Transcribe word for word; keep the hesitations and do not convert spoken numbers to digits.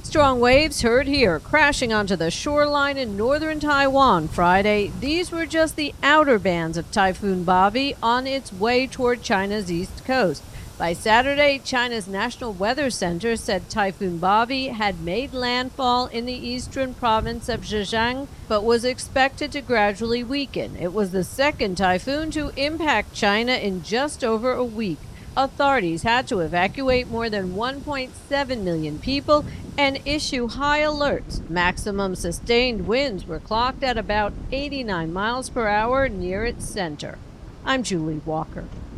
Strong waves heard here, crashing onto the shoreline in northern Taiwan Friday. These were just the outer bands of Typhoon Bobby on its way toward China's east coast. By Saturday, China's National Weather Center said Typhoon Bobby had made landfall in the eastern province of Zhejiang, but was expected to gradually weaken. It was the second typhoon to impact China in just over a week. Authorities had to evacuate more than one point seven million people and issue high alerts. Maximum sustained winds were clocked at about eighty-nine miles per hour near its center. I'm Julie Walker.